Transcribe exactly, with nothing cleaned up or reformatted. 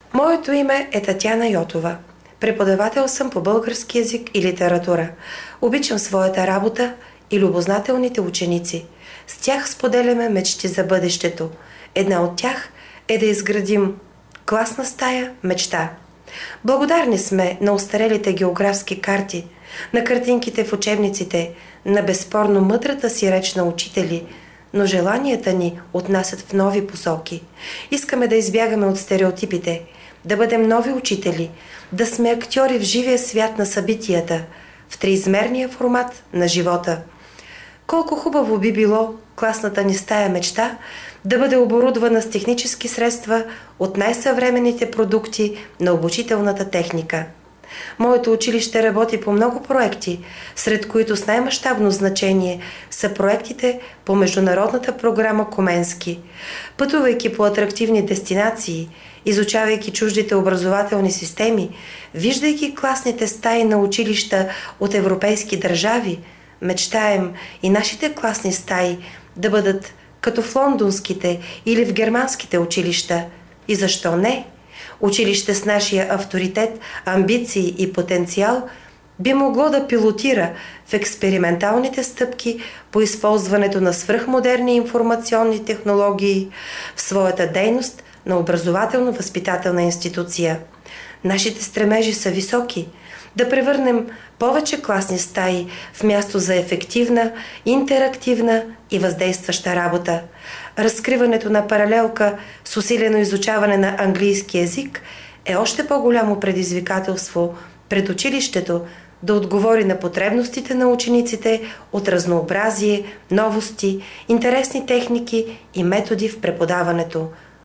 Моето име е Татяна Йотова. Преподавател съм по български език и литература. Обичам своята работа и любознателните ученици. С тях споделяме мечти за бъдещето. Една от тях е да изградим класна стая мечта. Благодарни сме на остарелите географски карти, на картинките в учебниците, на безспорно мъдрата си реч на учители, но желанията ни отнасят в нови посоки. Искаме да избягаме от стереотипите, да бъдем нови учители, да сме актьори в живия свят на събитията, в триизмерния формат на живота. Колко хубаво би било класната ни стая мечта да бъде оборудвана с технически средства от най-съвременните продукти на обучителната техника. Моето училище работи по много проекти, сред които с най-мащабно значение са проектите по международната програма Коменски. Пътувайки по атрактивни дестинации, изучавайки чуждите образователни системи, виждайки класните стаи на училища от европейски държави, мечтаем и нашите класни стаи да бъдат като в лондонските или в германските училища. И защо не? Училище с нашия авторитет, амбиции и потенциал би могло да пилотира в експерименталните стъпки по използването на свръхмодерни информационни технологии в своята дейност на образователно-възпитателна институция. Нашите стремежи са високи – да превърнем повече класни стаи в място за ефективна, интерактивна и въздействаща работа. Разкриването на паралелка с усилено изучаване на английски език е още по-голямо предизвикателство пред училището да отговори на потребностите на учениците от разнообразие, новости, интересни техники и методи в преподаването.